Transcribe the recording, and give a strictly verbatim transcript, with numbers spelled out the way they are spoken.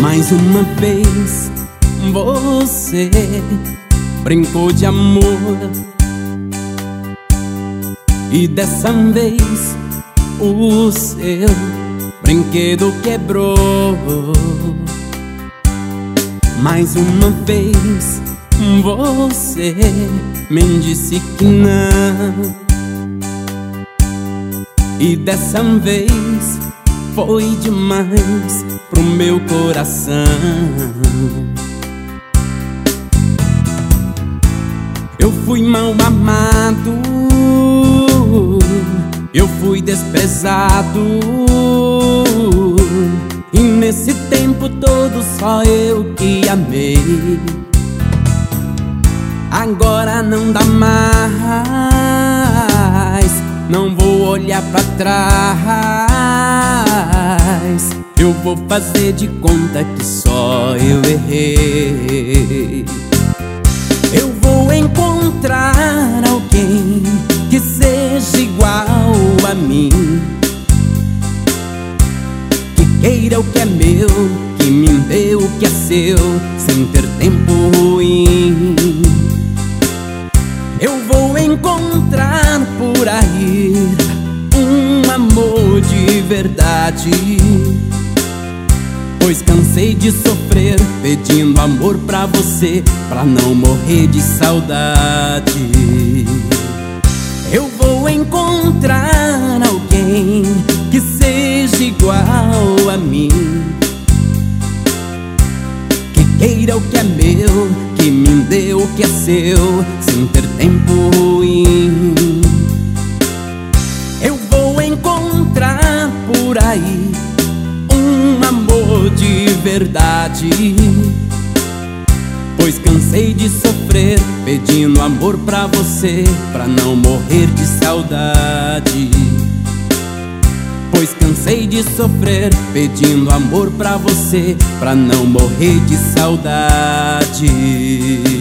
Mais uma vez você brincou de amor, e dessa vez o seu brinquedo quebrou. Mais uma vez você me disse que não, e dessa vez foi demais pro meu coração. Eu fui mal amado, eu fui desprezado, e nesse tempo todo só eu que amei. Agora não dá mais, não vou olhar pra trás. Eu vou fazer de conta que só eu errei. Eu vou encontrar alguém que seja igual a mim, que queira o que é meu, que me dê o que é seu, sem ter tempo ruim. Eu vou encontrar por aí um amor de verdade, pois cansei de sofrer pedindo amor pra você, pra não morrer de saudade. Eu vou encontrar alguém que seja igual a mim, que queira o que é meu, que me dê o que é seu, sem ter tempo ruim. Eu vou encontrar por aí um amor de verdade, pois cansei de sofrer pedindo amor pra você, pra não morrer de saudade. Pois cansei de sofrer pedindo amor pra você, pra não morrer de saudade.